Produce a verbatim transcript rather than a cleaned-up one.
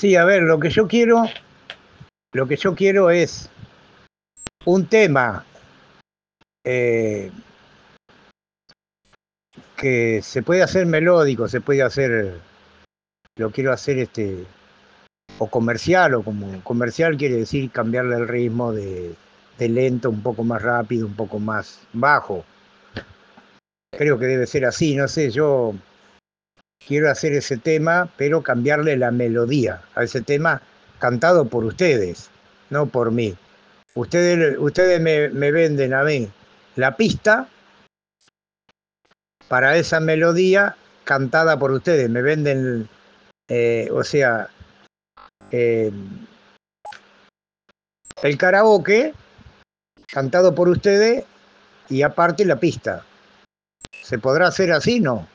Sí, a ver, lo que yo quiero, lo que yo quiero es un tema eh, que se puede hacer melódico, se puede hacer, lo quiero hacer este, o comercial, o como comercial quiere decir cambiarle el ritmo de, de lento, un poco más rápido, un poco más bajo. Creo que debe ser así, no sé, yo quiero hacer ese tema, pero cambiarle la melodía a ese tema cantado por ustedes, no por mí. Ustedes, ustedes me, me venden a mí la pista para esa melodía cantada por ustedes. Me venden, eh, o sea, eh, el karaoke cantado por ustedes y aparte la pista. ¿Se podrá hacer así, no?